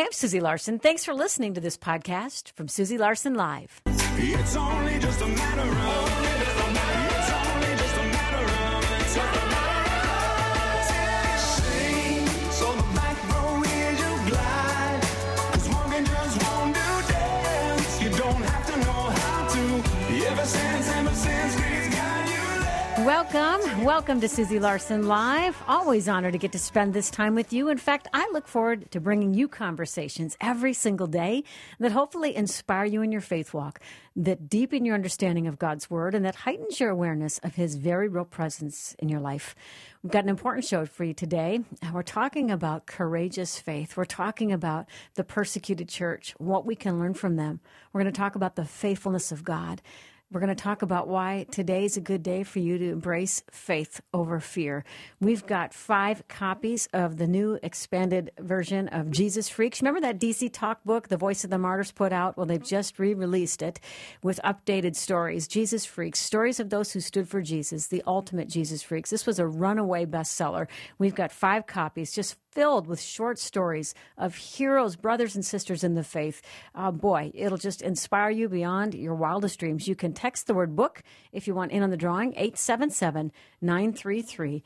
Hi, I'm Susie Larson. Thanks for listening to this podcast from Susie Larson Live. It's only just a matter of sing, so the back row is you glide, 'cause walking just won't do dance. You don't have to know how to. Ever since we've got you there. Welcome to Susie Larson Live. Always honored to get to spend this time with you. In fact, I look forward to bringing you conversations every single day that hopefully inspire you in your faith walk, that deepen your understanding of God's Word, and that heightens your awareness of His very real presence in your life. We've got an important show for you today. We're talking about courageous faith. We're talking about the persecuted church, what we can learn from them. We're going to talk about the faithfulness of God. We're going to talk about why today is a good day for you to embrace faith over fear. We've got 5 copies of the new expanded version of Jesus Freaks. Remember that DC Talk book The Voice of the Martyrs put out? Well, they've just re-released it with updated stories. Jesus Freaks, stories of those who stood for Jesus, the ultimate Jesus Freaks. This was a runaway bestseller. We've got 5 copies just filled with short stories of heroes, brothers and sisters in the faith. Boy, it'll just inspire you beyond your wildest dreams. You can text the word book if you want in on the drawing, 877-933-2484.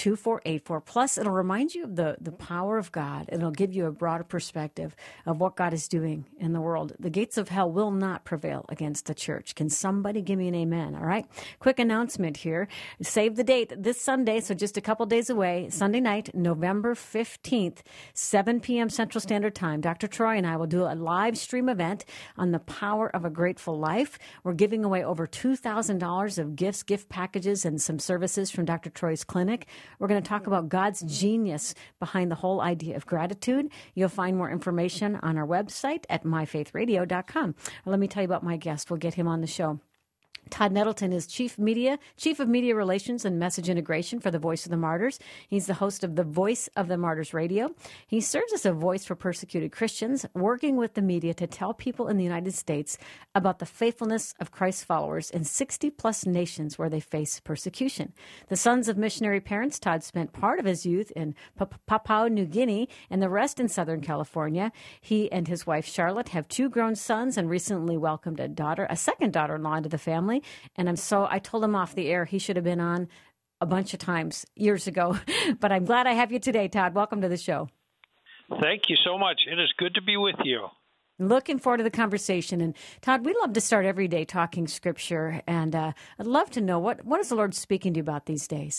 Plus, it'll remind you of the power of God. It'll give you a broader perspective of what God is doing in the world. The gates of hell will not prevail against the church. Can somebody give me an amen? All right. Quick announcement here. Save the date this Sunday, so just a couple days away, Sunday night, November 15th, 7 p.m. Central Standard Time. Dr. Troy and I will do a live stream event on the power of a grateful life. We're giving away over $2,000 of gifts, gift packages, and some services from Dr. Troy's clinic. We're going to talk about God's genius behind the whole idea of gratitude. You'll find more information on our website at myfaithradio.com. Let me tell you about my guest. We'll get him on the show. Todd Nettleton is Chief of Media Relations and Message Integration for the Voice of the Martyrs. He's the host of the Voice of the Martyrs Radio. He serves as a voice for persecuted Christians, working with the media to tell people in the United States about the faithfulness of Christ's followers in 60-plus nations where they face persecution. The sons of missionary parents, Todd spent part of his youth in Papua New Guinea and the rest in Southern California. He and his wife, Charlotte, have 2 grown sons and recently welcomed a second daughter-in-law into the family. And I told him off the air he should have been on a bunch of times years ago. But I'm glad I have you today, Todd. Welcome to the show. Thank you so much. It is good to be with you. Looking forward to the conversation. And Todd, we love to start every day talking Scripture. And I'd love to know, what is the Lord speaking to you about these days?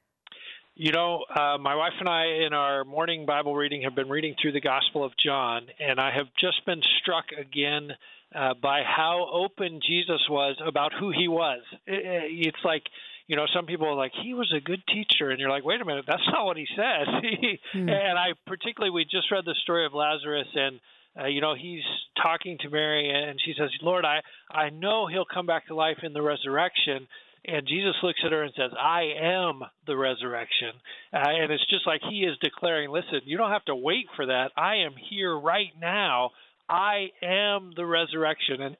You know, my wife and I, in our morning Bible reading, have been reading through the Gospel of John, and I have just been struck again by how open Jesus was about who he was. It's like, you know, some people are like, he was a good teacher, and you're like, wait a minute, that's not what he says. And we just read the story of Lazarus, and you know, he's talking to Mary, and she says, Lord, I know he'll come back to life in the resurrection. And Jesus looks at her and says, I am the resurrection. And it's just like he is declaring, listen, you don't have to wait for that. I am here right now. I am the resurrection. And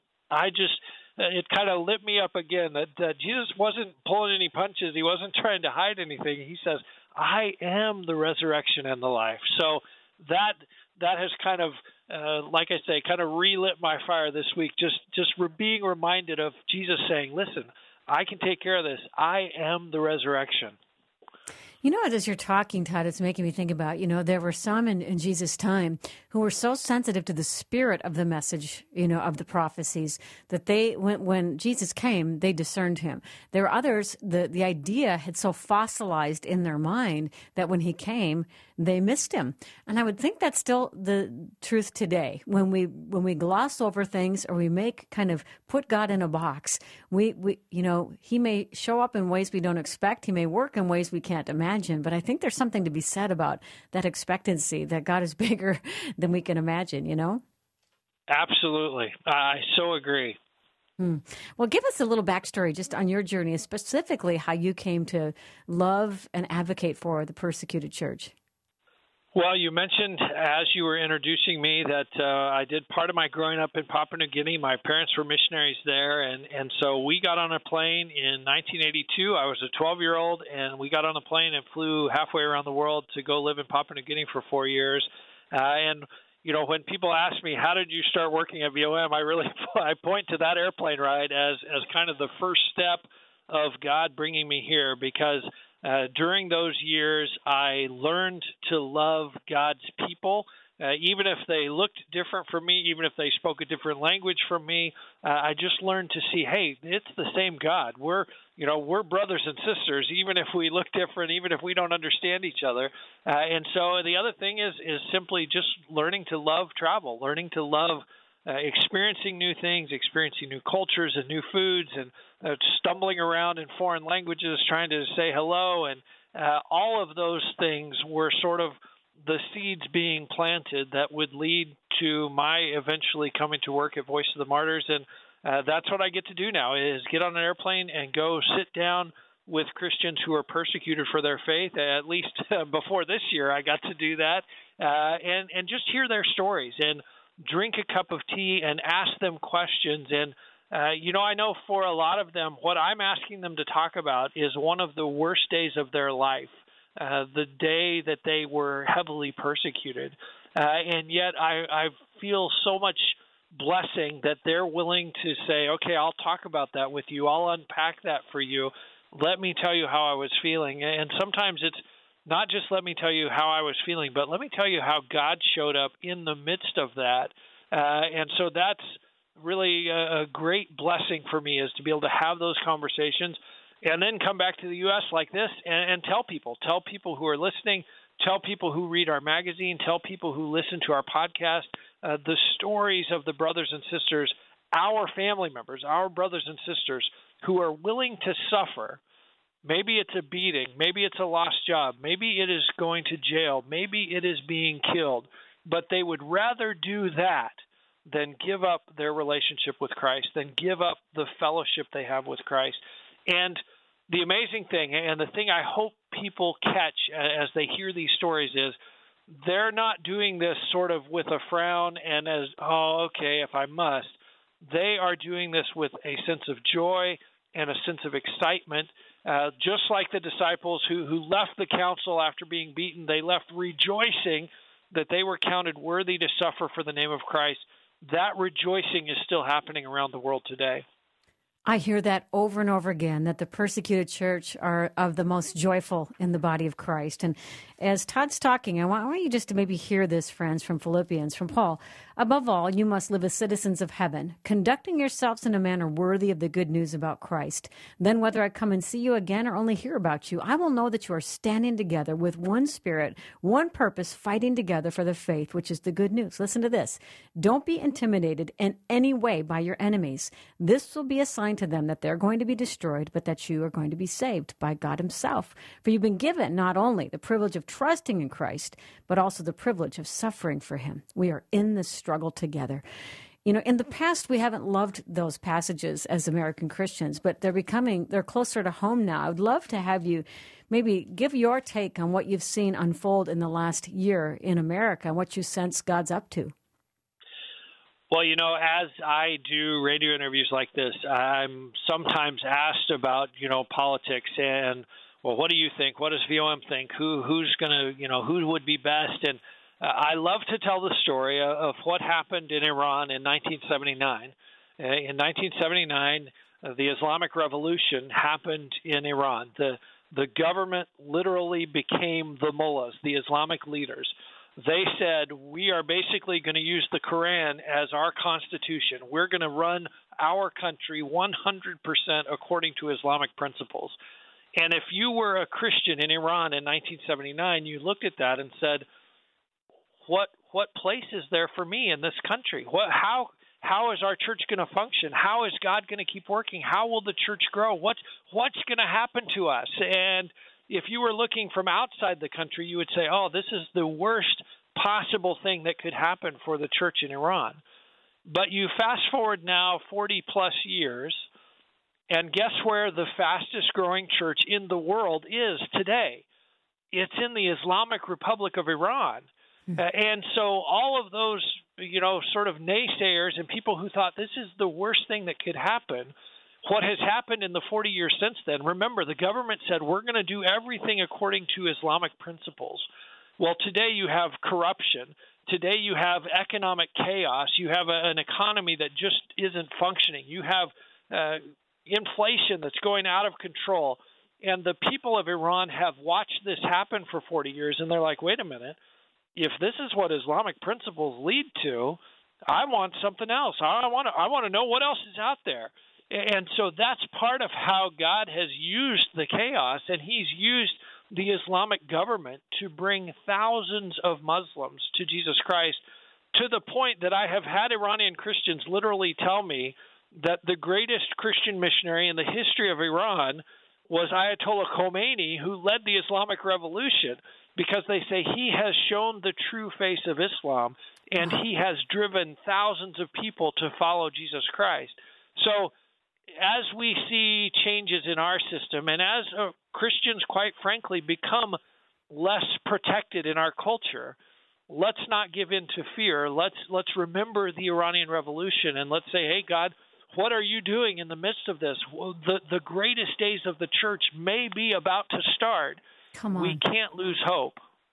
it kind of lit me up again that Jesus wasn't pulling any punches. He wasn't trying to hide anything. He says, I am the resurrection and the life. So that has kind of, like I say, kind of relit my fire this week, just being reminded of Jesus saying, listen, I can take care of this. I am the resurrection. You know, as you're talking, Todd, it's making me think about, you know, there were some in Jesus' time who were so sensitive to the spirit of the message, you know, of the prophecies, that when Jesus came, they discerned him. There were others, the idea had so fossilized in their mind that when he came, they missed him. And I would think that's still the truth today. When we gloss over things, or we put God in a box, we you know, he may show up in ways we don't expect. He may work in ways we can't imagine. But I think there's something to be said about that expectancy, that God is bigger than we can imagine, you know? Absolutely. I so agree. Well, give us a little backstory just on your journey, specifically how you came to love and advocate for the persecuted church. Well, you mentioned as you were introducing me that I did part of my growing up in Papua New Guinea. My parents were missionaries there, and so we got on a plane in 1982. I was a 12-year-old, and we got on a plane and flew halfway around the world to go live in Papua New Guinea for 4 years. And when people ask me, how did you start working at VOM, I point to that airplane ride as kind of the first step of God bringing me here, because during those years, I learned to love God's people. Even if they looked different from me, even if they spoke a different language from me, I just learned to see, hey, it's the same God. We're brothers and sisters, even if we look different, even if we don't understand each other. And so the other thing is simply just learning to love travel, learning to love experiencing new things, experiencing new cultures and new foods, and stumbling around in foreign languages, trying to say hello. And all of those things were sort of the seeds being planted that would lead to my eventually coming to work at Voice of the Martyrs. And that's what I get to do now, is get on an airplane and go sit down with Christians who are persecuted for their faith. At least before this year, I got to do that, and just hear their stories and drink a cup of tea and ask them questions. And, I know for a lot of them, what I'm asking them to talk about is one of the worst days of their life. The day that they were heavily persecuted. And yet I feel so much blessing that they're willing to say, okay, I'll talk about that with you. I'll unpack that for you. Let me tell you how I was feeling. And sometimes it's not just let me tell you how I was feeling, but let me tell you how God showed up in the midst of that. And so that's really a great blessing for me, is to be able to have those conversations and then come back to the U.S. like this and tell people who are listening, tell people who read our magazine, tell people who listen to our podcast, the stories of the brothers and sisters, our family members, our brothers and sisters who are willing to suffer. Maybe it's a beating, maybe it's a lost job, maybe it is going to jail, maybe it is being killed, but they would rather do that than give up their relationship with Christ, than give up the fellowship they have with Christ. And the amazing thing, and the thing I hope people catch as they hear these stories, is they're not doing this sort of with a frown and as, oh, okay, if I must. They are doing this with a sense of joy and a sense of excitement, just like the disciples who left the council after being beaten. They left rejoicing that they were counted worthy to suffer for the name of Christ. That rejoicing is still happening around the world today. I hear that over and over again, that the persecuted church are of the most joyful in the body of Christ. And as Todd's talking, I want you just to maybe hear this, friends, from Philippians, from Paul. Above all, you must live as citizens of heaven, conducting yourselves in a manner worthy of the good news about Christ. Then whether I come and see you again or only hear about you, I will know that you are standing together with one spirit, one purpose, fighting together for the faith, which is the good news. Listen to this. Don't be intimidated in any way by your enemies. This will be a sign to them that they're going to be destroyed, but that you are going to be saved by God himself. For you've been given not only the privilege of trusting in Christ, but also the privilege of suffering for him. We are in this struggle together. In the past, we haven't loved those passages as American Christians, but they're closer to home now. I would love to have you maybe give your take on what you've seen unfold in the last year in America and what you sense God's up to. Well, as I do radio interviews like this, I'm sometimes asked about, politics and, well, what do you think? What does VOM think? Who's going to, who would be best? And I love to tell the story of what happened in Iran in 1979. In 1979, the Islamic Revolution happened in Iran. The government literally became the mullahs, the Islamic leaders. They said, we are basically going to use the Quran as our constitution. We're going to run our country 100% according to Islamic principles. And if you were a Christian in Iran in 1979, you looked at that and said, what place is there for me in this country? How is our church going to function? How is God going to keep working? How will the church grow? What's going to happen to us? And if you were looking from outside the country, you would say, oh, this is the worst possible thing that could happen for the church in Iran. But you fast forward now 40-plus years, and guess where the fastest growing church in the world is today? It's in the Islamic Republic of Iran. And so all of those, sort of naysayers and people who thought this is the worst thing that could happen, what has happened in the 40 years since then, remember, the government said we're going to do everything according to Islamic principles. Well, today you have corruption. Today you have economic chaos. You have an economy that just isn't functioning. You have inflation that's going out of control. And the people of Iran have watched this happen for 40 years, and they're like, wait a minute, if this is what Islamic principles lead to, I want something else. I want to know what else is out there. And so that's part of how God has used the chaos, and he's used the Islamic government to bring thousands of Muslims to Jesus Christ, to the point that I have had Iranian Christians literally tell me that the greatest Christian missionary in the history of Iran was Ayatollah Khomeini, who led the Islamic Revolution, because they say he has shown the true face of Islam, and he has driven thousands of people to follow Jesus Christ. So as we see changes in our system, and as Christians, quite frankly, become less protected in our culture, let's not give in to fear. Let's remember the Iranian Revolution, and let's say, hey, God, what are you doing in the midst of this? The greatest days of the church may be about to start. Come on. We can't lose hope.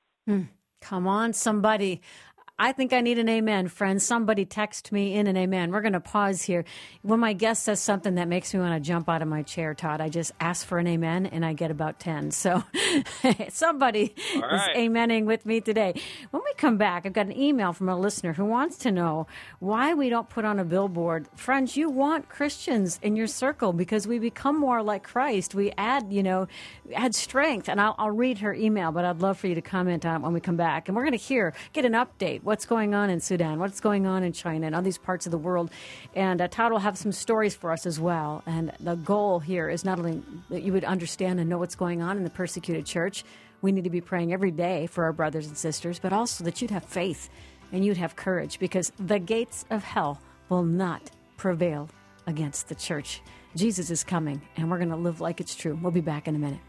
Come on, somebody. I think I need an amen, friends. Somebody text me in an amen. We're going to pause here. When my guest says something that makes me want to jump out of my chair, Todd, I just ask for an amen, and I get about 10. So somebody is amening with me today. When we come back, I've got an email from a listener who wants to know why we don't put on a billboard. Friends, you want Christians in your circle because we become more like Christ. We add strength. And I'll read her email, but I'd love for you to comment on it when we come back. And we're going to get an update. What's going on in Sudan, what's going on in China and all these parts of the world. And Todd will have some stories for us as well. And the goal here is not only that you would understand and know what's going on in the persecuted church. We need to be praying every day for our brothers and sisters, but also that you'd have faith and you'd have courage, because the gates of hell will not prevail against the church. Jesus is coming, and we're going to live like it's true. We'll be back in a minute.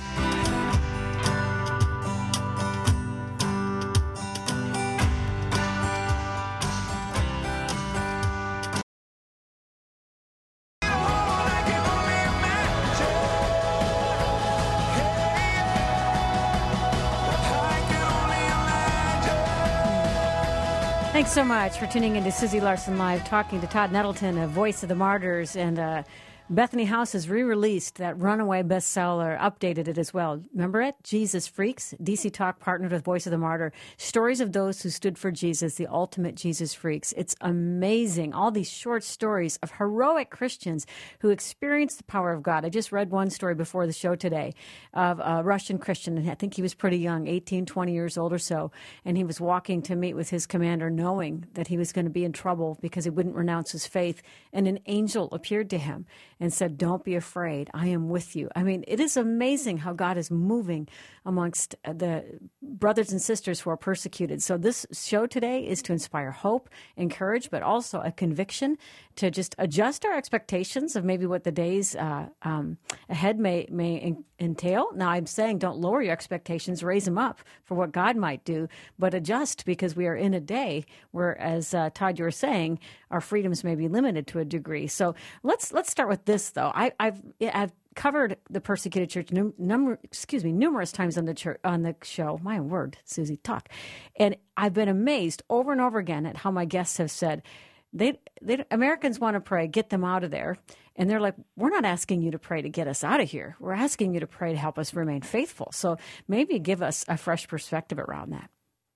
Thanks so much for tuning into Susie Larson Live, talking to Todd Nettleton, a Voice of the Martyrs, and Bethany House has re-released that runaway bestseller, updated it as well. Remember it? Jesus Freaks. DC Talk partnered with Voice of the Martyr. Stories of those who stood for Jesus, the ultimate Jesus Freaks. It's amazing. All these short stories of heroic Christians who experienced the power of God. I just read one story before the show today of a Russian Christian, and I think he was pretty young, 18, 20 years old or so, and he was walking to meet with his commander knowing that he was going to be in trouble because he wouldn't renounce his faith, and an angel appeared to him and said, "Don't be afraid. I am with you." I mean, it is amazing how God is moving amongst the brothers and sisters who are persecuted. So this show today is to inspire hope, encourage, but also a conviction to just adjust our expectations of maybe what the days ahead may entail. Now, I'm saying don't lower your expectations, raise them up for what God might do, but adjust, because we are in a day where, as Todd, you were saying, our freedoms may be limited to a degree. So let's start with this, though. I've covered the persecuted church numerous times on the show. My word, Susie, talk. And I've been amazed over and over again at how my guests have said, Americans want to pray, get them out of there. And they're like, we're not asking you to pray to get us out of here. We're asking you to pray to help us remain faithful. So maybe give us a fresh perspective around that.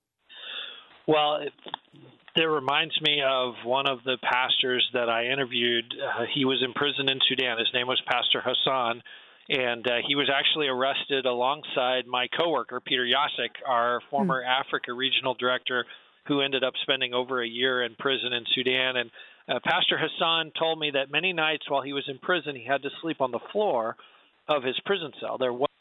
Well, it reminds me of one of the pastors that I interviewed. He was in prison in Sudan. His name was Pastor Hassan, and he was actually arrested alongside my coworker, Peter Yasik, our former Africa regional director, who ended up spending over a year in prison in Sudan. And Pastor Hassan told me that many nights while he was in prison, he had to sleep on the floor of his prison cell.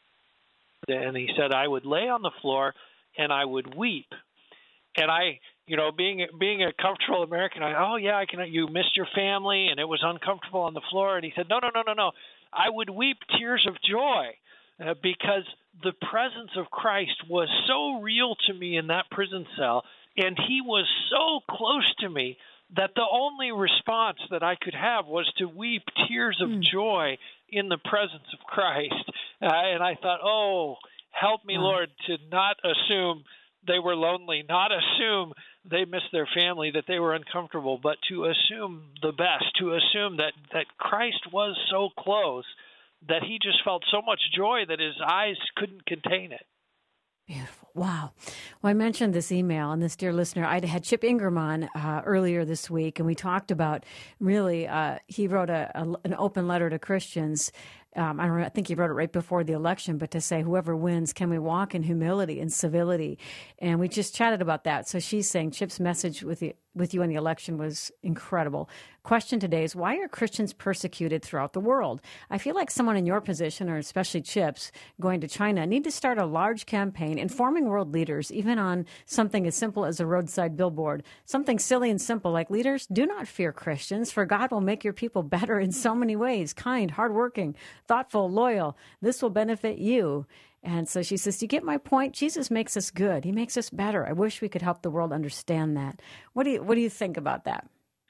And he said, I would lay on the floor and I would weep. And I, being a comfortable American, you missed your family and it was uncomfortable on the floor. And he said, no. I would weep tears of joy because the presence of Christ was so real to me in that prison cell. And he was so close to me that the only response that I could have was to weep tears of joy in the presence of Christ. And I thought, help me, Lord, to not assume they were lonely, not assume they missed their family, that they were uncomfortable, but to assume the best, to assume that Christ was so close that he just felt so much joy that his eyes couldn't contain it. Beautiful. Wow. Well, I mentioned this email, and this dear listener, I had Chip Ingram on earlier this week, and we talked about really, he wrote an open letter to Christians. I think he wrote it right before the election, but to say, whoever wins, can we walk in humility and civility? And we just chatted about that. So she's saying Chip's message with you on the election was incredible. Question today is, why are Christians persecuted throughout the world? I feel like someone in your position, or especially Chip's, going to China, need to start a large campaign informing world leaders, even on something as simple as a roadside billboard. Something silly and simple like, leaders, do not fear Christians, for God will make your people better in so many ways: kind, hardworking, thoughtful, loyal. This will benefit you. And so she says, do you get my point? Jesus makes us good. He makes us better. I wish we could help the world understand that. What do you think about that?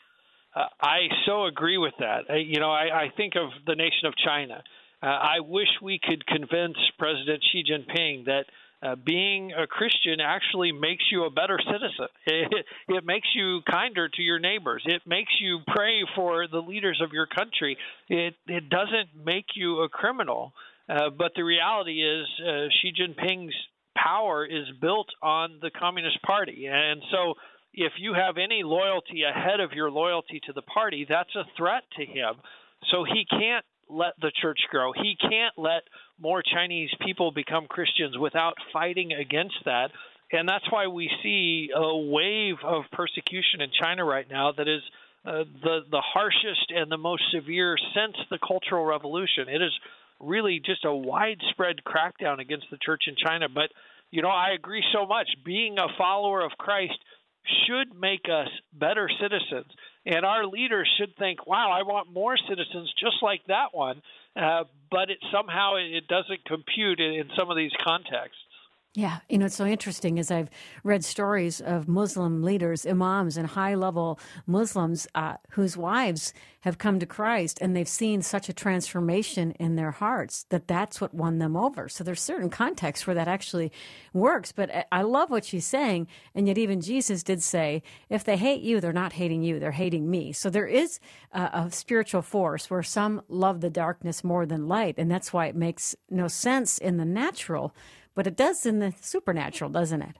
I so agree with that. I think of the nation of China. I wish we could convince President Xi Jinping that being a Christian actually makes you a better citizen. It makes you kinder to your neighbors. It makes you pray for the leaders of your country. It doesn't make you a criminal. But the reality is Xi Jinping's power is built on the Communist Party. And so if you have any loyalty ahead of your loyalty to the party, that's a threat to him. So he can't let the church grow. He can't let more Chinese people become Christians without fighting against that. And that's why we see a wave of persecution in China right now that is the harshest and the most severe since the Cultural Revolution. It is really just a widespread crackdown against the church in China. But, I agree so much. Being a follower of Christ should make us better citizens. And our leaders should think, wow, I want more citizens just like that one. But it doesn't compute in some of these contexts. Yeah, it's so interesting as I've read stories of Muslim leaders, imams, and high-level Muslims whose wives have come to Christ, and they've seen such a transformation in their hearts that's what won them over. So there's certain contexts where that actually works. But I love what she's saying, and yet even Jesus did say, if they hate you, they're not hating you, they're hating me. So there is a spiritual force where some love the darkness more than light, and that's why it makes no sense in the natural. But it does in the supernatural, doesn't it?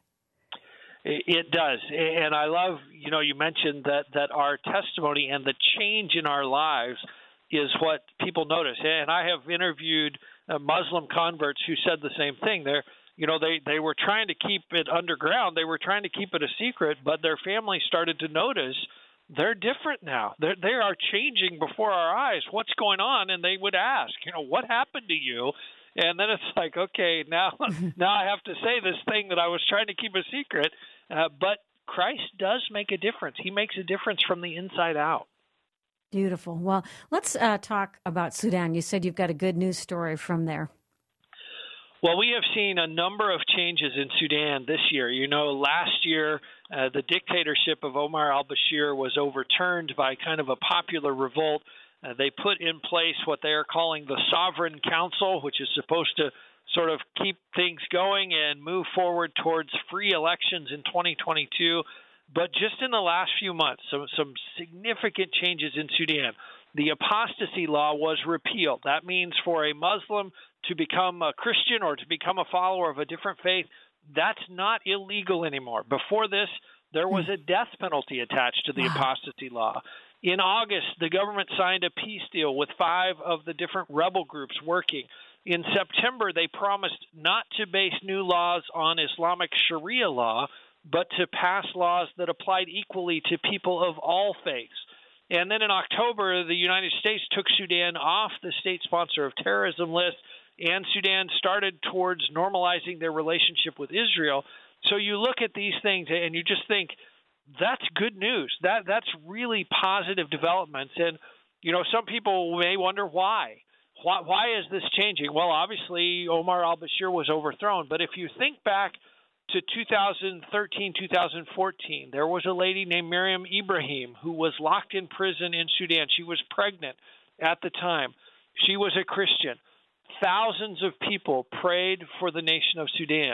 It does. And I love, you mentioned that our testimony and the change in our lives is what people notice. And I have interviewed Muslim converts who said the same thing. They were trying to keep it underground. They were trying to keep it a secret, but their family started to notice they're different now. They are changing before our eyes. What's going on? And they would ask, what happened to you? And then it's like, okay, now I have to say this thing that I was trying to keep a secret. But Christ does make a difference. He makes a difference from the inside out. Beautiful. Well, let's talk about Sudan. You said you've got a good news story from there. Well, we have seen a number of changes in Sudan this year. Last year, the dictatorship of Omar al-Bashir was overturned by kind of a popular revolt. They put in place what they are calling the Sovereign Council, which is supposed to sort of keep things going and move forward towards free elections in 2022. But just in the last few months, some significant changes in Sudan. The apostasy law was repealed. That means for a Muslim to become a Christian or to become a follower of a different faith, that's not illegal anymore. Before this, there was a death penalty attached to the apostasy law. In August, the government signed a peace deal with 5 of the different rebel groups working. In September, they promised not to base new laws on Islamic Sharia law, but to pass laws that applied equally to people of all faiths. And then in October, the United States took Sudan off the state sponsor of terrorism list, and Sudan started towards normalizing their relationship with Israel. So you look at these things and you just think, that's good news. That's really positive developments. And, some people may wonder why. Why is this changing? Well, obviously, Omar al-Bashir was overthrown. But if you think back to 2013, 2014, there was a lady named Miriam Ibrahim who was locked in prison in Sudan. She was pregnant at the time. She was a Christian. Thousands of people prayed for the nation of Sudan.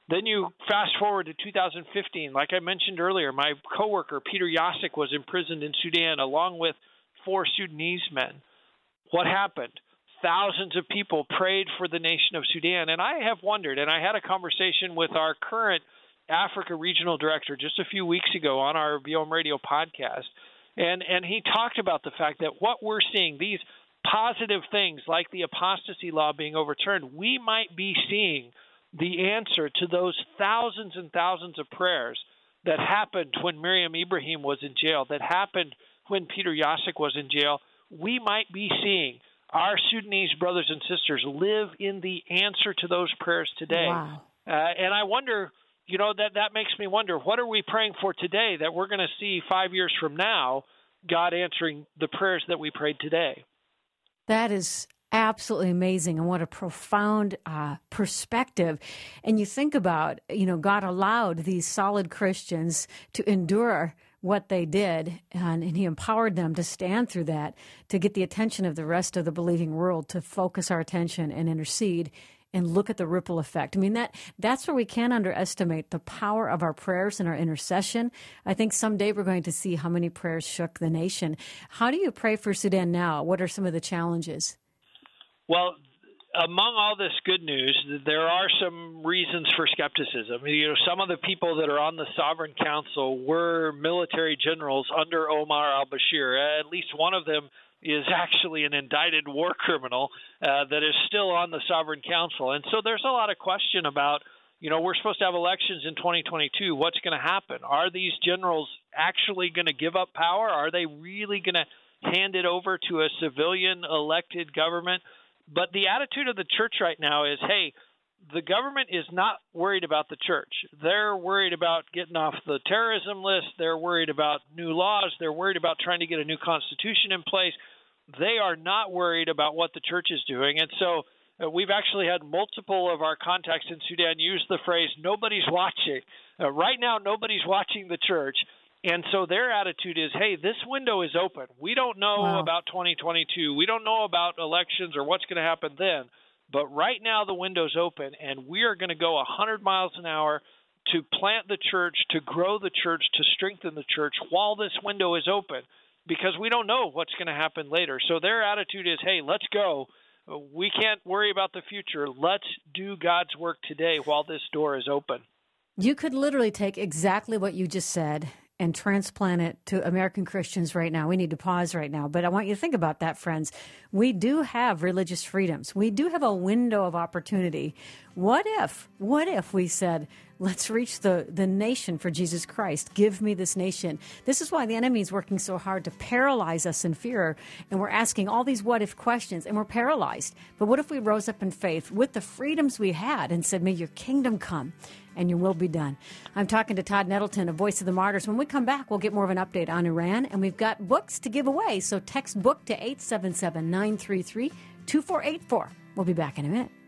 Then you fast forward to 2015. Like I mentioned earlier, my coworker, Peter Yasik, was imprisoned in Sudan along with 4 Sudanese men. What happened? Thousands of people prayed for the nation of Sudan. And I have wondered, and I had a conversation with our current Africa Regional Director just a few weeks ago on our VOM Radio podcast. And he talked about the fact that what we're seeing, these positive things like the apostasy law being overturned, we might be seeing the answer to those thousands and thousands of prayers that happened when Miriam Ibrahim was in jail, that happened when Peter Yasik was in jail. We might be seeing our Sudanese brothers and sisters live in the answer to those prayers today. Wow. And I wonder, that makes me wonder, what are we praying for today that we're going to see 5 years from now, God answering the prayers that we prayed today? That is absolutely amazing, and what a profound perspective. And you think about, God allowed these solid Christians to endure what they did, and he empowered them to stand through that, to get the attention of the rest of the believing world, to focus our attention and intercede and look at the ripple effect. I mean, that's where we can't underestimate the power of our prayers and our intercession. I think someday we're going to see how many prayers shook the nation. How do you pray for Sudan now? What are some of the challenges? Well, among all this good news, there are some reasons for skepticism. Some of the people that are on the Sovereign Council were military generals under Omar al-Bashir. At least one of them is actually an indicted war criminal that is still on the Sovereign Council. And so there's a lot of question about, we're supposed to have elections in 2022. What's going to happen? Are these generals actually going to give up power? Are they really going to hand it over to a civilian elected government? But the attitude of the church right now is, hey, the government is not worried about the church. They're worried about getting off the terrorism list. They're worried about new laws. They're worried about trying to get a new constitution in place. They are not worried about what the church is doing. And so we've actually had multiple of our contacts in Sudan use the phrase, nobody's watching. Right now, nobody's watching the church. And so their attitude is, hey, this window is open. We don't know about 2022. We don't know about elections or what's going to happen then. But right now the window's open, and we are going to go 100 miles an hour to plant the church, to grow the church, to strengthen the church while this window is open, because we don't know what's going to happen later. So their attitude is, hey, let's go. We can't worry about the future. Let's do God's work today while this door is open. You could literally take exactly what you just said and transplant it to American Christians right now. We need to pause right now. But I want you to think about that, friends. We do have religious freedoms. We do have a window of opportunity. What if we said, let's reach the nation for Jesus Christ. Give me this nation. This is why the enemy is working so hard to paralyze us in fear. And we're asking all these what if questions, and we're paralyzed. But what if we rose up in faith with the freedoms we had and said, may your kingdom come and your will be done? I'm talking to Todd Nettleton of Voice of the Martyrs. When we come back, we'll get more of an update on Iran, and we've got books to give away. So text book to 877-933-2484. We'll be back in a minute.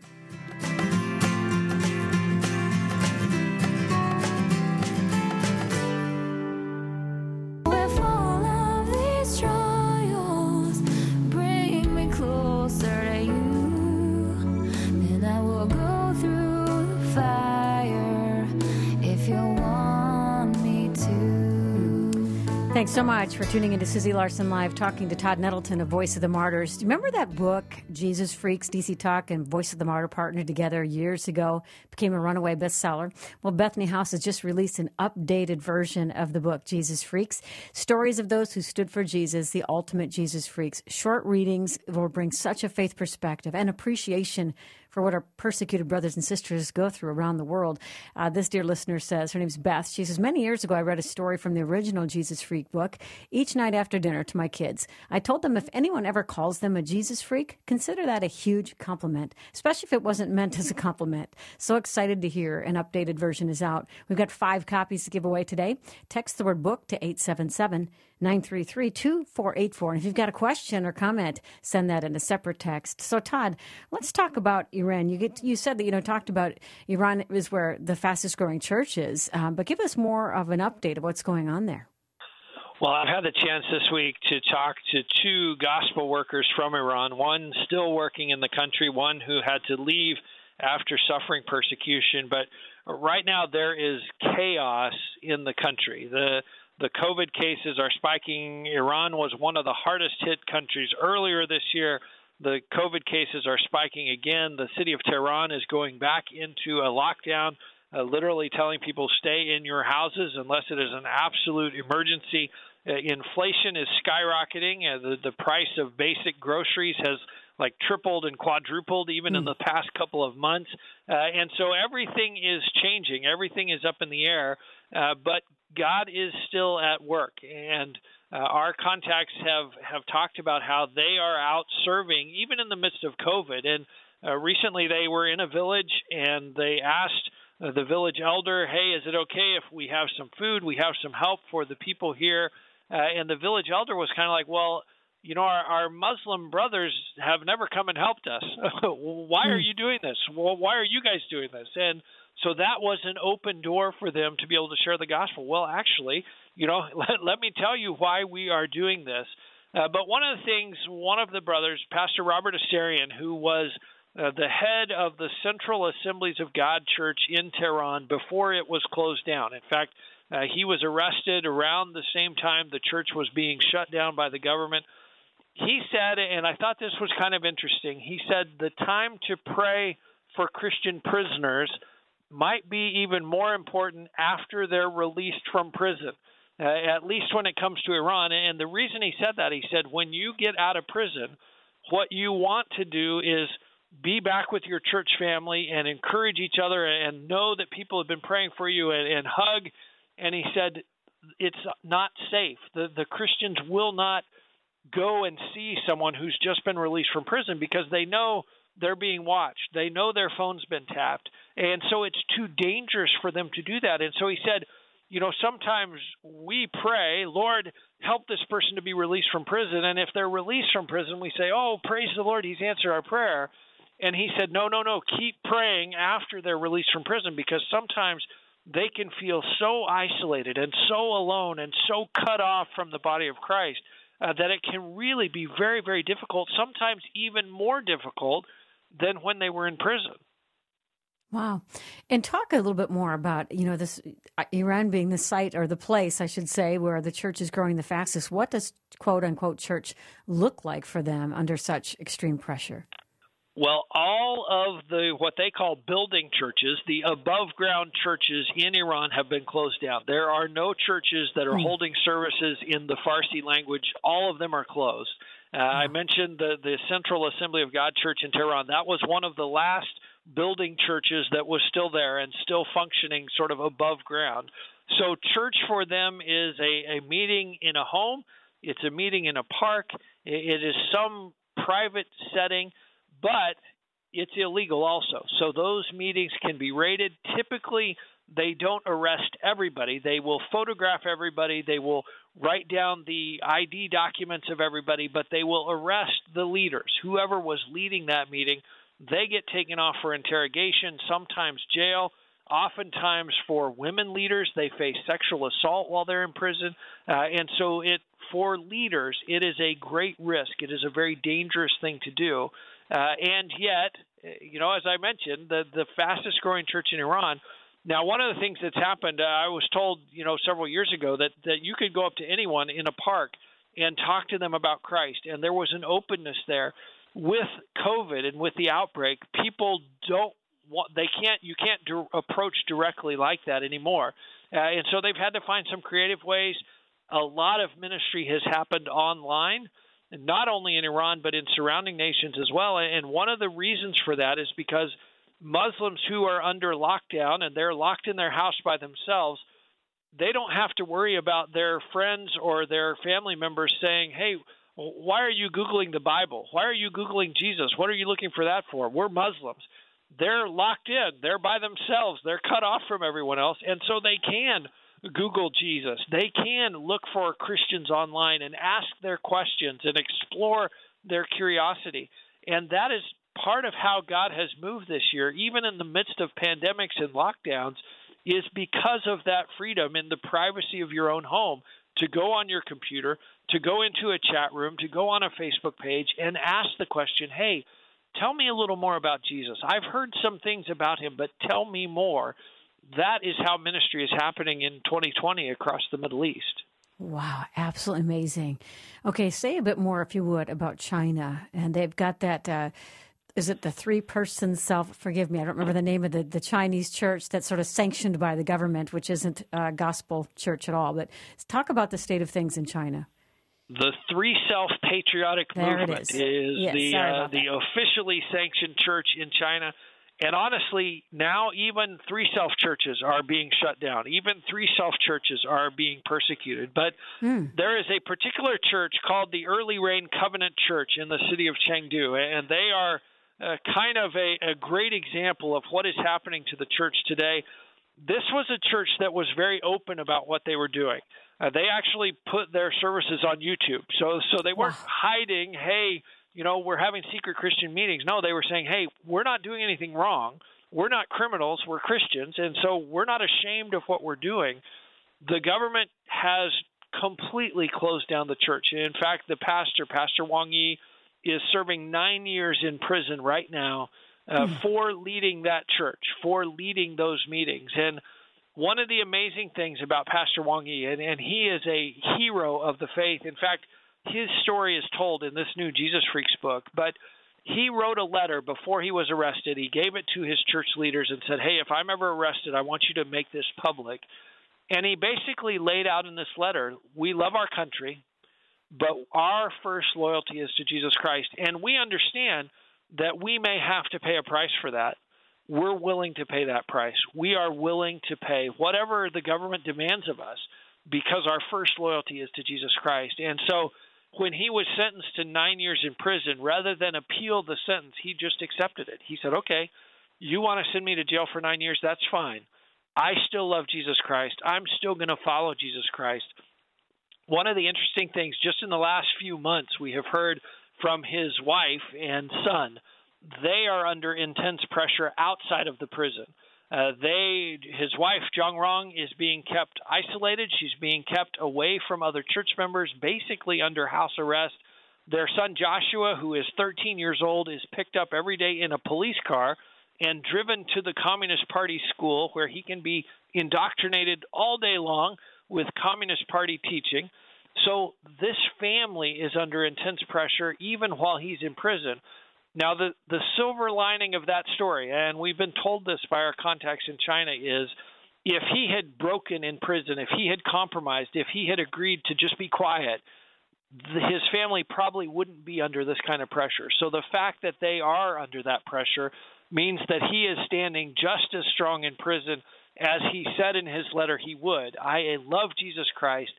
Thanks so much for tuning into Susie Larson Live, talking to Todd Nettleton of Voice of the Martyrs. Do you remember that book, Jesus Freaks? DC Talk and Voice of the Martyr partnered together years ago, became a runaway bestseller. Well, Bethany House has just released an updated version of the book, Jesus Freaks. Stories of those who stood for Jesus, the ultimate Jesus Freaks. Short readings will bring such a faith perspective and appreciation for what our persecuted brothers and sisters go through around the world. This dear listener says, her name's Beth. She says, many years ago, I read a story from the original Jesus Freak book each night after dinner to my kids. I told them if anyone ever calls them a Jesus freak, consider that a huge compliment, especially if it wasn't meant as a compliment. So excited to hear an updated version is out. We've got 5 copies to give away today. Text the word book to 877-933-2484. And if you've got a question or comment, send that in a separate text. So, Todd, let's talk about Iran. You said that, talked about Iran is where the fastest growing church is, but give us more of an update of what's going on there. Well, I've had the chance this week to talk to 2 gospel workers from Iran, one still working in the country, one who had to leave after suffering persecution. But right now there is chaos in the country. The COVID cases are spiking. Iran was one of the hardest hit countries earlier this year. The COVID cases are spiking again. The city of Tehran is going back into a lockdown, literally telling people stay in your houses unless it is an absolute emergency. Inflation is skyrocketing. The price of basic groceries has like tripled and quadrupled even in the past couple of months. And so everything is changing. Everything is up in the air. But God is still at work. And our contacts have talked about how they are out serving even in the midst of COVID. And recently they were in a village and they asked the village elder, hey, is it okay if we have some food? We have some help for the people here. And the village elder was kind of like, well, you know, our Muslim brothers have never come and helped us. Why are you doing this? Well, why are you guys doing this? And so that was an open door for them to be able to share the gospel. Well, actually, you know, let me tell you why we are doing this. But one of the things, one of the brothers, Pastor Robert Asterian, who was the head of the Central Assemblies of God Church in Tehran before it was closed down. In fact, he was arrested around the same time the church was being shut down by the government. He said, and I thought this was kind of interesting, he said the time to pray for Christian prisoners might be even more important after they're released from prison, at least when it comes to Iran. And the reason he said that, he said, when you get out of prison, what you want to do is be back with your church family and encourage each other and know that people have been praying for you and hug. And he said, it's not safe. The Christians will not go and see someone who's just been released from prison because they know they're being watched. They know their phone's been tapped. And so it's too dangerous for them to do that. And so he said, you know, sometimes we pray, Lord, help this person to be released from prison. And if they're released from prison, we say, oh, praise the Lord, he's answered our prayer. And he said, no, keep praying after they're released from prison because sometimes they can feel so isolated and so alone and so cut off from the body of Christ that it can really be very, very difficult, sometimes even more difficult than when they were in prison. Wow. And talk a little bit more about, you know, this Iran being the site or the place, I should say, where the church is growing the fastest. What does quote unquote church look like for them under such extreme pressure? Well, all of the what they call building churches, the above-ground churches in Iran have been closed down. There are no churches that are holding services in the Farsi language. All of them are closed. I mentioned the Central Assembly of God Church in Tehran. That was one of the last building churches that was still there and still functioning sort of above ground. So church for them is a meeting in a home. It's a meeting in a park. It is some private setting, but it's illegal also. So those meetings can be raided. Typically, they don't arrest everybody. They will photograph everybody. They will write down the ID documents of everybody, but they will arrest the leaders. Whoever was leading that meeting, they get taken off for interrogation, sometimes jail. Oftentimes for women leaders, they face sexual assault while they're in prison. And so for leaders, it is a great risk. It is a very dangerous thing to do. And yet, you know, as I mentioned, the fastest growing church in Iran. Now, one of the things that's happened, I was told, you know, several years ago that you could go up to anyone in a park and talk to them about Christ. And there was an openness there. With COVID and with the outbreak, people you can't approach directly like that anymore. And so they've had to find some creative ways. A lot of ministry has happened online, not only in Iran, but in surrounding nations as well. And one of the reasons for that is because Muslims who are under lockdown and they're locked in their house by themselves, they don't have to worry about their friends or their family members saying, hey, why are you Googling the Bible? Why are you Googling Jesus? What are you looking for that for? We're Muslims. They're locked in. They're by themselves. They're cut off from everyone else. And so they can Google Jesus. They can look for Christians online and ask their questions and explore their curiosity. And that is part of how God has moved this year, even in the midst of pandemics and lockdowns, is because of that freedom in the privacy of your own home to go on your computer, to go into a chat room, to go on a Facebook page and ask the question, hey, tell me a little more about Jesus. I've heard some things about him, but tell me more. That is how ministry is happening in 2020 across the Middle East. Wow, absolutely amazing. Okay, say a bit more, if you would, about China. And they've got that, is it the three-person forgive me, I don't remember the name of the Chinese church that's sort of sanctioned by the government, which isn't a gospel church at all. But talk about the state of things in China. The Three Self Patriotic Movement is yes, the officially sanctioned church in China. And honestly, now even Three Self churches are being shut down. Even Three Self churches are being persecuted. But there is a particular church called the Early Rain Covenant Church in the city of Chengdu, and they are kind of a great example of what is happening to the church today. This was a church that was very open about what they were doing. They actually put their services on YouTube. So they weren't hiding, hey, we're having secret Christian meetings. No, they were saying, hey, we're not doing anything wrong. We're not criminals. We're Christians. And so we're not ashamed of what we're doing. The government has completely closed down the church. In fact, the Pastor Wang Yi, is serving 9 years in prison right now for leading that church, for leading those meetings. And one of the amazing things about Pastor Wang Yi, and he is a hero of the faith. In fact, his story is told in this new Jesus Freaks book, but he wrote a letter before he was arrested. He gave it to his church leaders and said, hey, if I'm ever arrested, I want you to make this public. And he basically laid out in this letter, we love our country, but our first loyalty is to Jesus Christ. And we understand that we may have to pay a price for that. We're willing to pay that price. We are willing to pay whatever the government demands of us because our first loyalty is to Jesus Christ. And so when he was sentenced to 9 years in prison, rather than appeal the sentence, he just accepted it. He said, okay, you want to send me to jail for 9 years? That's fine. I still love Jesus Christ. I'm still going to follow Jesus Christ. One of the interesting things, just in the last few months, we have heard from his wife and son. They are under intense pressure outside of the prison. His wife, Zhang Rong, is being kept isolated. She's being kept away from other church members, basically under house arrest. Their son, Joshua, who is 13 years old, is picked up every day in a police car and driven to the Communist Party school where he can be indoctrinated all day long with Communist Party teaching. So this family is under intense pressure even while he's in prison. Now, the silver lining of that story, and we've been told this by our contacts in China, is if he had broken in prison, if he had compromised, if he had agreed to just be quiet, his family probably wouldn't be under this kind of pressure. So the fact that they are under that pressure means that he is standing just as strong in prison as he said in his letter he would. I love Jesus Christ.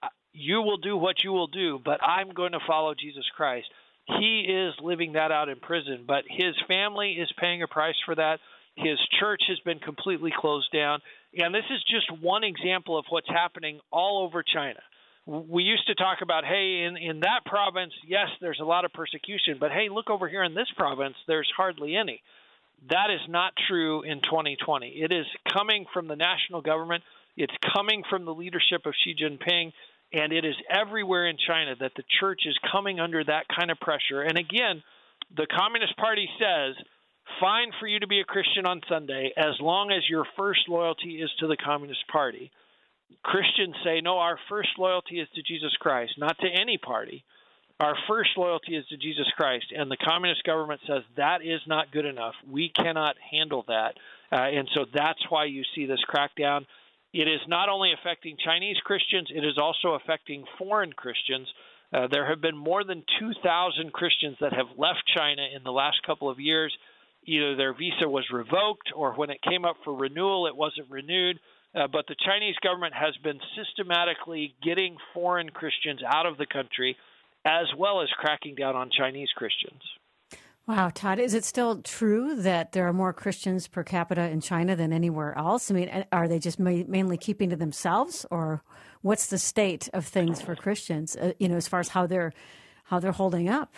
You will do what you will do, but I'm going to follow Jesus Christ. He is living that out in prison, but his family is paying a price for that. His church has been completely closed down. And this is just one example of what's happening all over China. We used to talk about, hey, in that province, yes, there's a lot of persecution, but hey, look over here in this province, there's hardly any. That is not true in 2020. It is coming from the national government. It's coming from the leadership of Xi Jinping. And it is everywhere in China that the church is coming under that kind of pressure. And again, the Communist Party says, fine for you to be a Christian on Sunday as long as your first loyalty is to the Communist Party. Christians say, no, our first loyalty is to Jesus Christ, not to any party. Our first loyalty is to Jesus Christ. And the communist government says that is not good enough. We cannot handle that. And so that's why you see this crackdown. It is not only affecting Chinese Christians, it is also affecting foreign Christians. There have been more than 2,000 Christians that have left China in the last couple of years. Either their visa was revoked or when it came up for renewal, it wasn't renewed. But the Chinese government has been systematically getting foreign Christians out of the country as well as cracking down on Chinese Christians. Wow, Todd, is it still true that there are more Christians per capita in China than anywhere else? I mean, are they just mainly keeping to themselves, or what's the state of things for Christians, as far as how they're holding up?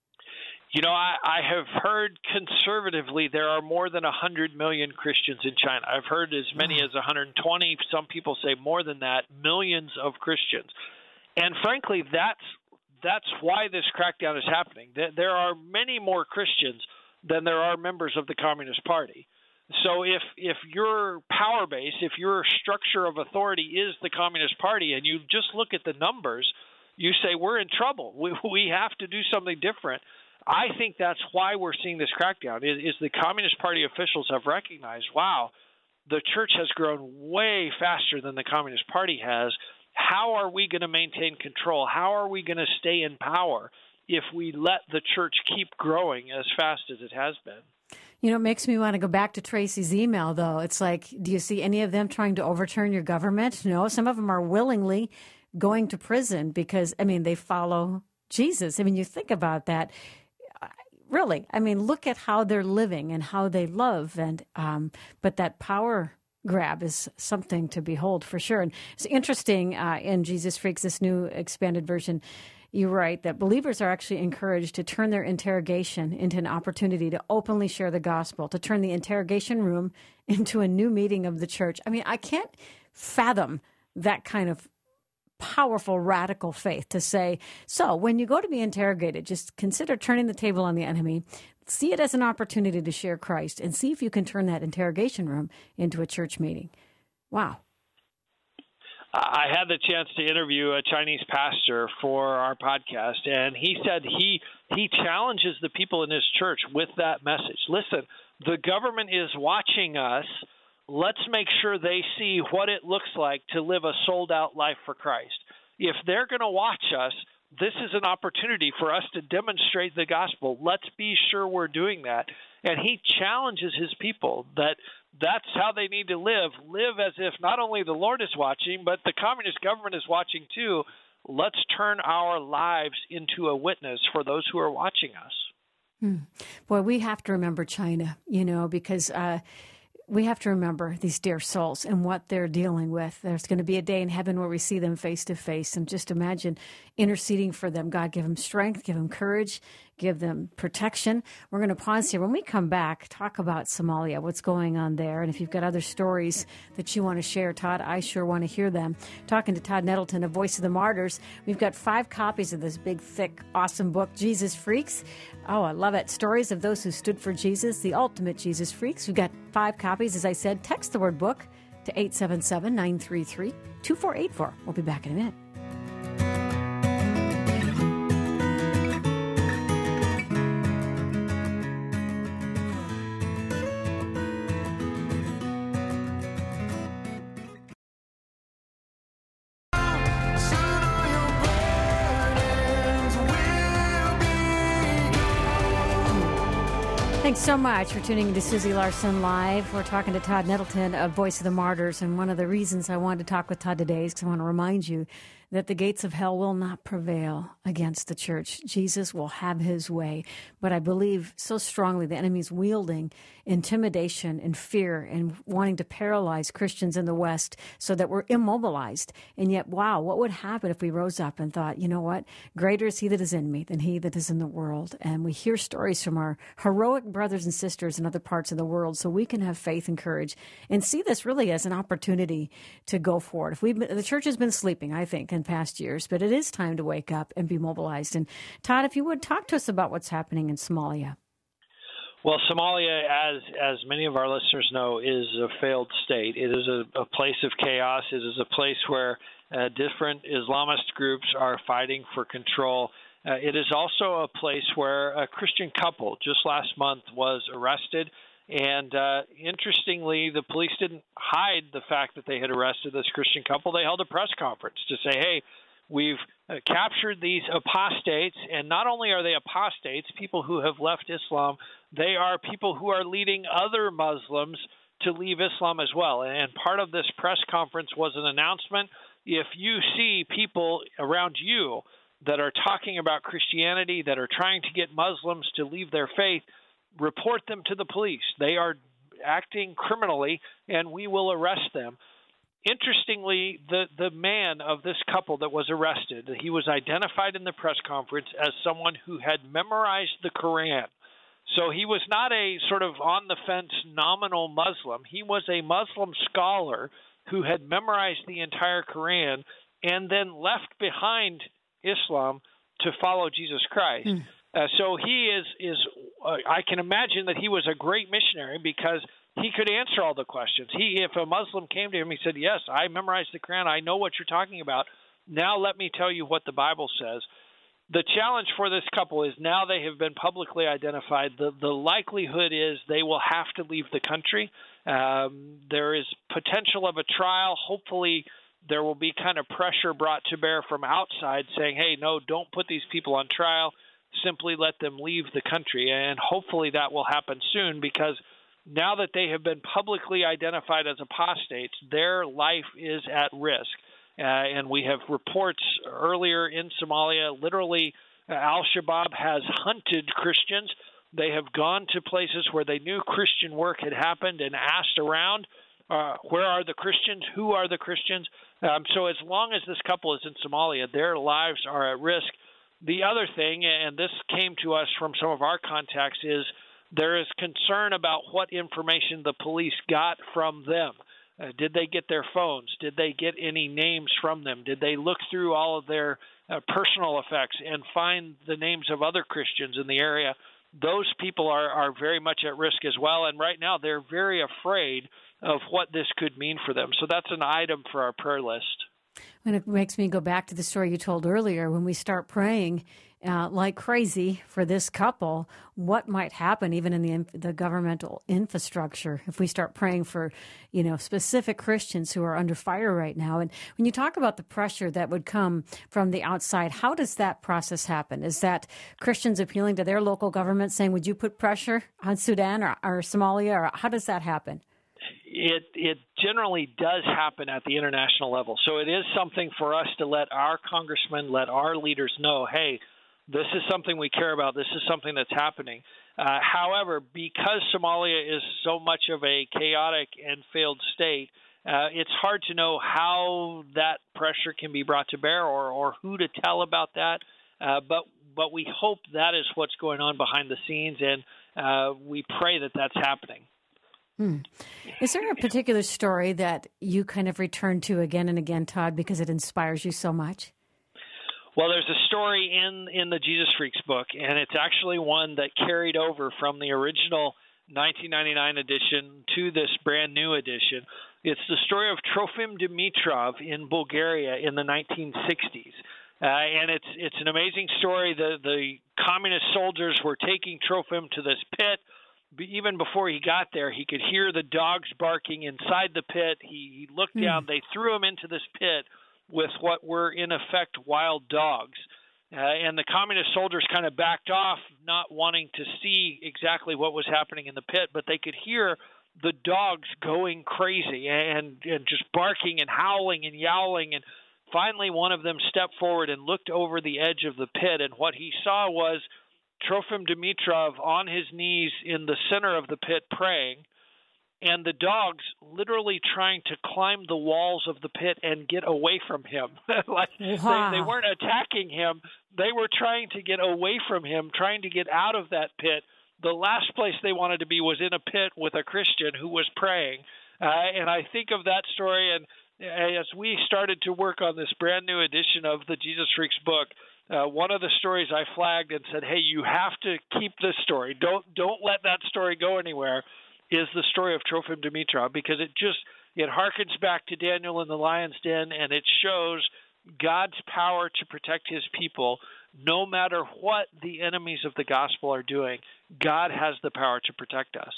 I have heard conservatively there are more than 100 million Christians in China. I've heard as many as 120. Some people say more than that, millions of Christians. And frankly, that's why this crackdown is happening. There are many more Christians than there are members of the Communist Party. So if your power base, if your structure of authority is the Communist Party, and you just look at the numbers, you say we're in trouble. We have to do something different. I think that's why we're seeing this crackdown. Is the Communist Party officials have recognized, wow, the church has grown way faster than the Communist Party has. How are we going to maintain control? How are we going to stay in power if we let the church keep growing as fast as it has been? You know, it makes me want to go back to Tracy's email, though. It's like, do you see any of them trying to overturn your government? No, some of them are willingly going to prison because, I mean, they follow Jesus. I mean, you think about that. Really, I mean, look at how they're living and how they love. And but that power grab is something to behold for sure. And it's interesting in Jesus Freaks, this new expanded version, you write that believers are actually encouraged to turn their interrogation into an opportunity to openly share the gospel, to turn the interrogation room into a new meeting of the church. I mean, I can't fathom that kind of powerful, radical faith to say, so when you go to be interrogated, just consider turning the table on the enemy, see it as an opportunity to share Christ, and see if you can turn that interrogation room into a church meeting. Wow. I had the chance to interview a Chinese pastor for our podcast, and he said he challenges the people in his church with that message. Listen, the government is watching us. Let's make sure they see what it looks like to live a sold-out life for Christ. If they're going to watch us, this is an opportunity for us to demonstrate the gospel. Let's be sure we're doing that. And he challenges his people that that's how they need to live. Live as if not only the Lord is watching, but the communist government is watching too. Let's turn our lives into a witness for those who are watching us. Boy, we have to remember China, because we have to remember these dear souls and what they're dealing with. There's going to be a day in heaven where we see them face to face, and just imagine interceding for them. God, give them strength, give them courage, give them protection. We're going to pause here. When we come back, talk about Somalia, what's going on there. And if you've got other stories that you want to share, Todd, I sure want to hear them. Talking to Todd Nettleton of Voice of the Martyrs. We've got 5 copies of this big, thick, awesome book, Jesus Freaks. Oh, I love it. Stories of those who stood for Jesus, the ultimate Jesus Freaks. We've got 5 copies. As I said, text the word book to 877-933-2484. We'll be back in a minute. Thanks so much for tuning into Susie Larson Live. We're talking to Todd Nettleton of Voice of the Martyrs, and one of the reasons I wanted to talk with Todd today is because I want to remind you that the gates of hell will not prevail against the church. Jesus will have his way. But I believe so strongly the enemy's wielding intimidation and fear and wanting to paralyze Christians in the West so that we're immobilized. And yet, wow, what would happen if we rose up and thought, you know what? Greater is he that is in me than he that is in the world. And we hear stories from our heroic brothers and sisters in other parts of the world so we can have faith and courage and see this really as an opportunity to go forward. The church has been sleeping, I think, in past years, but it is time to wake up and be mobilized. And Todd, if you would talk to us about what's happening in Somalia. Well, Somalia, as many of our listeners know, is a failed state. It is a place of chaos. It is a place where different Islamist groups are fighting for control. It is also a place where a Christian couple just last month was arrested. And interestingly, the police didn't hide the fact that they had arrested this Christian couple. They held a press conference to say, hey, we've captured these apostates, and not only are they apostates, people who have left Islam, they are people who are leading other Muslims to leave Islam as well. And part of this press conference was an announcement. If you see people around you that are talking about Christianity, that are trying to get Muslims to leave their faith, report them to the police. They are acting criminally, and we will arrest them. Interestingly, the man of this couple that was arrested, he was identified in the press conference as someone who had memorized the Quran. So he was not a sort of on-the-fence nominal Muslim. He was a Muslim scholar who had memorized the entire Quran and then left behind Islam to follow Jesus Christ. So he is I can imagine that he was a great missionary because he could answer all the questions. If a Muslim came to him, he said, yes, I memorized the Quran. I know what you're talking about. Now let me tell you what the Bible says. The challenge for this couple is now they have been publicly identified. The likelihood is they will have to leave the country. There is potential of a trial. Hopefully there will be kind of pressure brought to bear from outside saying, hey, no, don't put these people on trial. Simply let them leave the country. And hopefully that will happen soon, because now that they have been publicly identified as apostates, their life is at risk. And we have reports earlier in Somalia, literally Al-Shabaab has hunted Christians. They have gone to places where they knew Christian work had happened and asked around, where are the Christians? Who are the Christians? So as long as this couple is in Somalia, their lives are at risk. The other thing, and this came to us from some of our contacts, is there is concern about what information the police got from them. Did they get their phones? Did they get any names from them? Did they look through all of their personal effects and find the names of other Christians in the area? Those people are very much at risk as well, and right now they're very afraid of what this could mean for them. So that's an item for our prayer list. And it makes me go back to the story you told earlier. When we start praying like crazy for this couple, what might happen even in the governmental infrastructure if we start praying for, specific Christians who are under fire right now? And when you talk about the pressure that would come from the outside, how does that process happen? Is that Christians appealing to their local government saying, would you put pressure on Sudan or Somalia, or how does that happen? It generally does happen at the international level. So it is something for us to let our congressmen, let our leaders know, hey, this is something we care about. This is something that's happening. However, because Somalia is so much of a chaotic and failed state, it's hard to know how that pressure can be brought to bear or who to tell about that. But we hope that is what's going on behind the scenes, and we pray that that's happening. Is there a particular story that you kind of return to again and again, Todd, because it inspires you so much? Well, there's a story in the Jesus Freaks book, and it's actually one that carried over from the original 1999 edition to this brand new edition. It's the story of Trofim Dimitrov in Bulgaria in the 1960s. And it's an amazing story. The communist soldiers were taking Trofim to this pit. Even before he got there, he could hear the dogs barking inside the pit. He looked down. They threw him into this pit with what were, in effect, wild dogs. And the communist soldiers kind of backed off, not wanting to see exactly what was happening in the pit, but they could hear the dogs going crazy and just barking and howling and yowling. And finally, one of them stepped forward and looked over the edge of the pit, and what he saw was Trofim Dimitrov on his knees in the center of the pit praying, and the dogs literally trying to climb the walls of the pit and get away from him. They weren't attacking him. They were trying to get away from him, trying to get out of that pit. The last place they wanted to be was in a pit with a Christian who was praying. And I think of that story, and as we started to work on this brand new edition of the Jesus Freaks book, one of the stories I flagged and said, hey, you have to keep this story. Don't let that story go anywhere, is the story of Trofim Dimitrov, because it harkens back to Daniel in the lion's den, and it shows God's power to protect his people. No matter what the enemies of the gospel are doing, God has the power to protect us.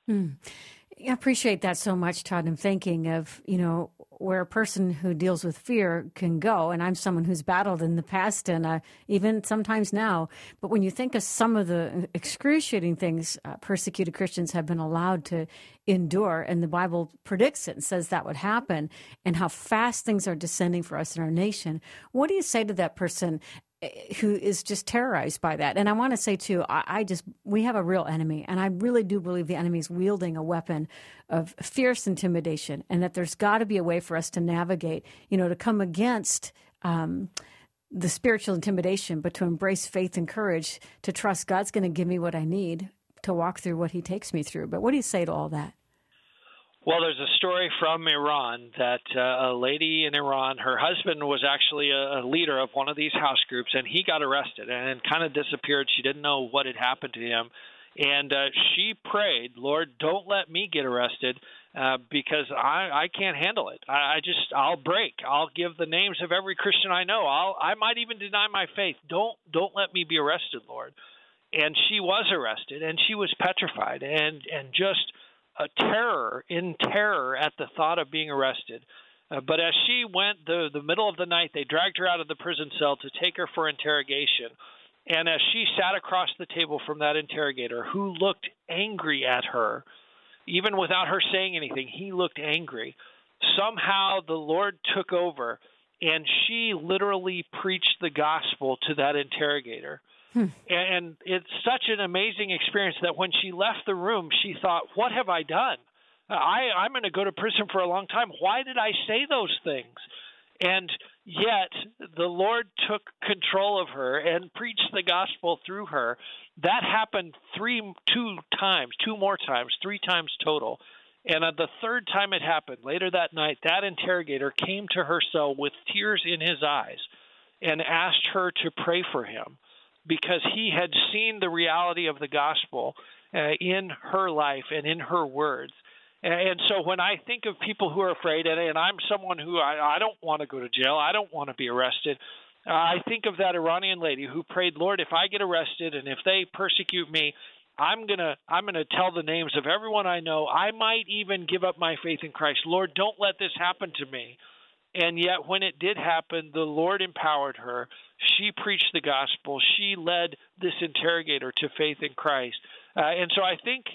I appreciate that so much, Todd. I'm thinking of, where a person who deals with fear can go. And I'm someone who's battled in the past and even sometimes now. But when you think of some of the excruciating things persecuted Christians have been allowed to endure, and the Bible predicts it and says that would happen, and how fast things are descending for us in our nation, what do you say to that person who is just terrorized by that? And I want to say, too, we have a real enemy, and I really do believe the enemy is wielding a weapon of fierce intimidation, and that there's got to be a way for us to navigate, to come against the spiritual intimidation, but to embrace faith and courage, to trust God's going to give me what I need to walk through what he takes me through. But what do you say to all that? Well, there's a story from Iran that a lady in Iran, her husband was actually a leader of one of these house groups, and he got arrested and kind of disappeared. She didn't know what had happened to him. And she prayed, Lord, don't let me get arrested because I can't handle it. I'll break. I'll give the names of every Christian I know. I might even deny my faith. Don't let me be arrested, Lord. And she was arrested, and she was petrified and just a terror at the thought of being arrested. But as she went the middle of the night, they dragged her out of the prison cell to take her for interrogation. And as she sat across the table from that interrogator, who looked angry at her, even without her saying anything, he looked angry. Somehow the Lord took over, and she literally preached the gospel to that interrogator. And it's such an amazing experience that when she left the room, she thought, what have I done? I'm going to go to prison for a long time. Why did I say those things? And yet the Lord took control of her and preached the gospel through her. That happened three more times, 3 times total. And on the third time it happened, later that night, that interrogator came to her cell with tears in his eyes and asked her to pray for him because he had seen the reality of the gospel in her life and in her words. And so when I think of people who are afraid, and I'm someone who I don't want to go to jail, I don't want to be arrested, I think of that Iranian lady who prayed, Lord, if I get arrested and if they persecute me, I'm gonna tell the names of everyone I know. I might even give up my faith in Christ. Lord, don't let this happen to me. And yet when it did happen, the Lord empowered her. She preached the gospel. She led this interrogator to faith in Christ. And so I think,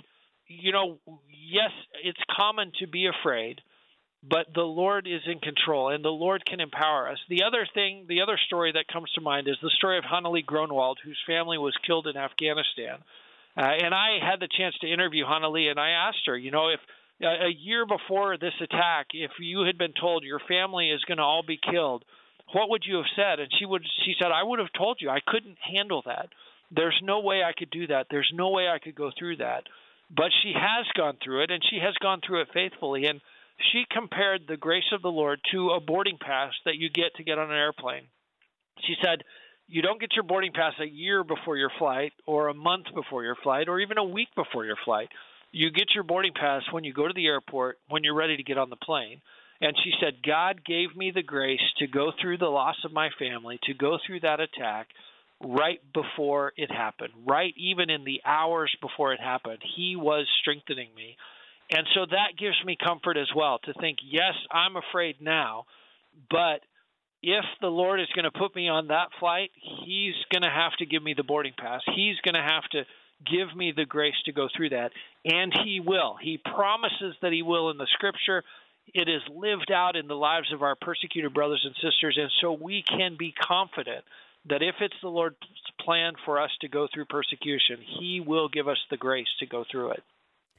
yes, it's common to be afraid, but the Lord is in control, and the Lord can empower us. The other story that comes to mind is the story of Hanali Gronwald, whose family was killed in Afghanistan. And I had the chance to interview Hanali, and I asked her, if a year before this attack, if you had been told your family is going to all be killed, what would you have said? And she said, I would have told you. I couldn't handle that. There's no way I could do that. There's no way I could go through that. But she has gone through it, and she has gone through it faithfully. And she compared the grace of the Lord to a boarding pass that you get to get on an airplane. She said, you don't get your boarding pass a year before your flight or a month before your flight or even a week before your flight. You get your boarding pass when you go to the airport, when you're ready to get on the plane. And she said, God gave me the grace to go through the loss of my family, to go through that attack right before it happened, right even in the hours before it happened. He was strengthening me. And so that gives me comfort as well to think, yes, I'm afraid now, but if the Lord is going to put me on that flight, he's going to have to give me the boarding pass. He's going to have to give me the grace to go through that, and he will. He promises that he will in the Scripture. It is lived out in the lives of our persecuted brothers and sisters, and so we can be confident that if it's the Lord's plan for us to go through persecution, he will give us the grace to go through it.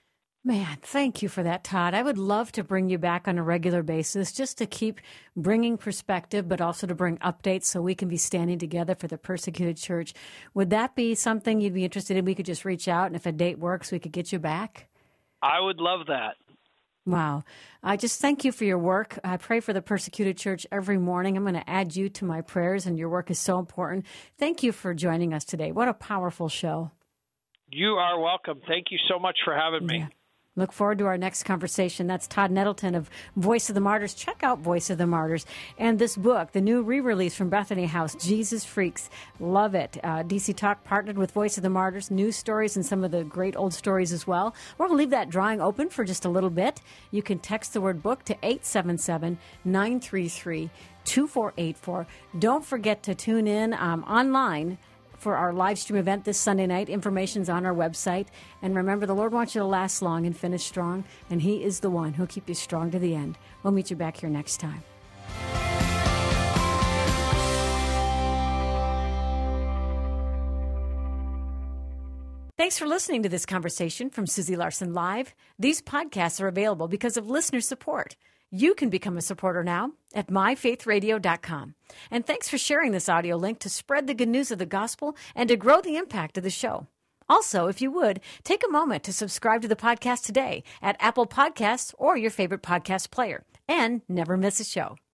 Man, thank you for that, Todd. I would love to bring you back on a regular basis just to keep bringing perspective, but also to bring updates so we can be standing together for the persecuted church. Would that be something you'd be interested in? We could just reach out, and if a date works, we could get you back? I would love that. Wow. I just thank you for your work. I pray for the persecuted church every morning. I'm going to add you to my prayers, and your work is so important. Thank you for joining us today. What a powerful show. You are welcome. Thank you so much for having me. Yeah. Look forward to our next conversation. That's Todd Nettleton of Voice of the Martyrs. Check out Voice of the Martyrs. And this book, the new re-release from Bethany House, Jesus Freaks. Love it. DC Talk partnered with Voice of the Martyrs, news stories and some of the great old stories as well. We're going to leave that drawing open for just a little bit. You can text the word book to 877-933-2484. Don't forget to tune in online for our live stream event this Sunday night. Information's on our website. And remember, the Lord wants you to last long and finish strong, and he is the one who'll keep you strong to the end. We'll meet you back here next time. Thanks for listening to this conversation from Susie Larson Live. These podcasts are available because of listener support. You can become a supporter now at myfaithradio.com. And thanks for sharing this audio link to spread the good news of the gospel and to grow the impact of the show. Also, if you would, take a moment to subscribe to the podcast today at Apple Podcasts or your favorite podcast player, and never miss a show.